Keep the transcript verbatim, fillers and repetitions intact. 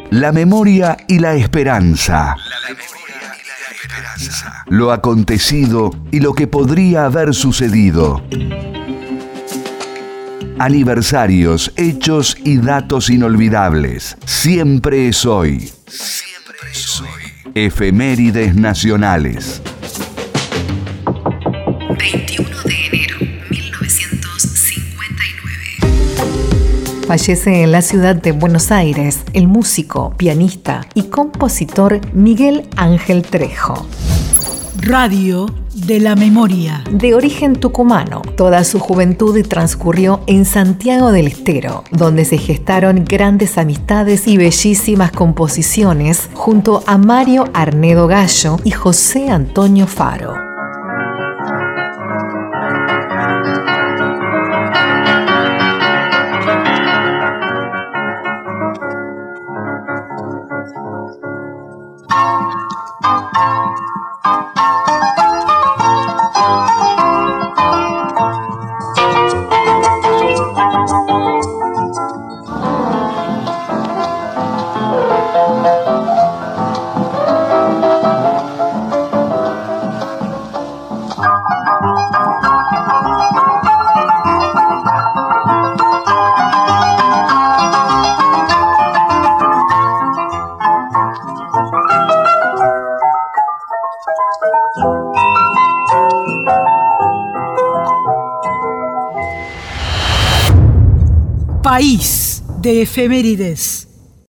La memoria y la esperanza. La memoria y la esperanza. Lo acontecido y lo que podría haber sucedido. Aniversarios, hechos y datos inolvidables. Siempre es hoy. Siempre es hoy. Efemérides nacionales. veintiuno de enero de mil novecientos cincuenta y nueve. Fallece en la ciudad de Buenos Aires el músico, pianista y compositor Miguel Ángel Trejo. Radio de la Memoria. De origen tucumano, toda su juventud transcurrió en Santiago del Estero, donde se gestaron grandes amistades y bellísimas composiciones junto a Mario Arnedo Gallo y José Antonio Faro. País de efemérides.